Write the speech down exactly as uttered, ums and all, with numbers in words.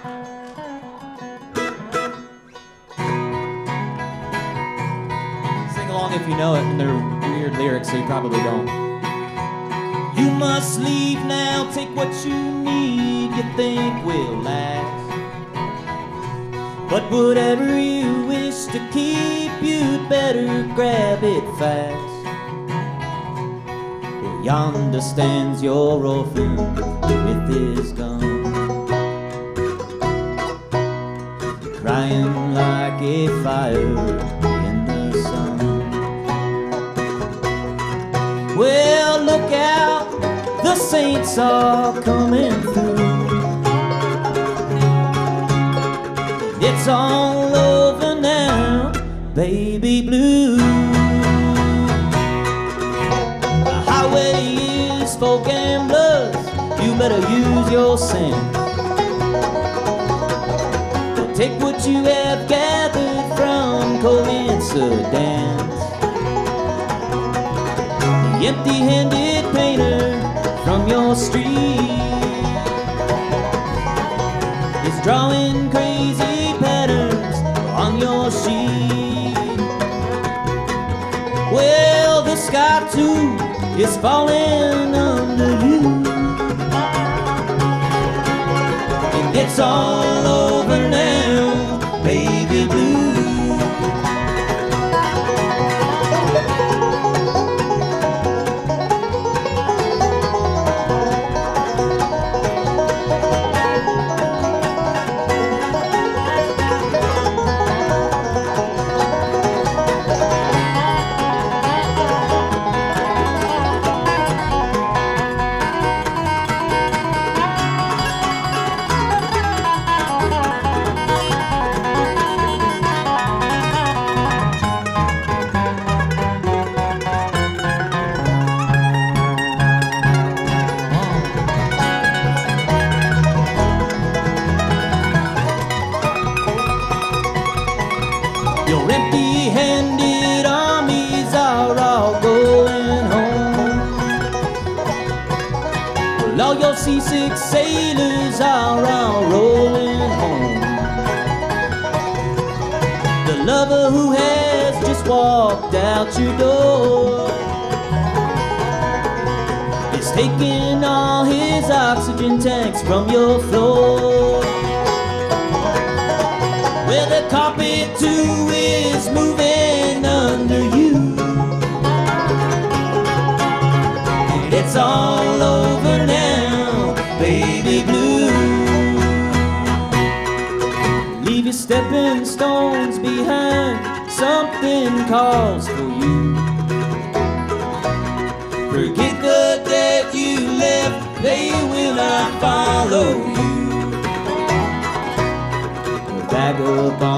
Sing along if you know it, and they're weird lyrics, so you probably don't. You must leave now, take what you need, you think will last. But whatever you wish to keep, you'd better grab it fast. Well, yonder stands your orphan with his gun, crying like a fire in the sun. Well, look out, the saints are coming through. It's all over now, baby blue. The highway is for gamblers, you better use your sense. Take what you have gathered from coincidence. The empty-handed painter from your street is drawing crazy patterns on your sheet. Well, the sky too is falling under you, and it's all over now, baby blue. Your empty-handed armies are all going home. Well, all your seasick sailors are all rolling home. The lover who has just walked out your door is taking all his oxygen tanks from your floor. Well, the carpet too is moving under you, and it's all over now, baby blue. Leave your stepping stones behind, something calls for you. Forget the dead you left, they will not follow you. Vagabond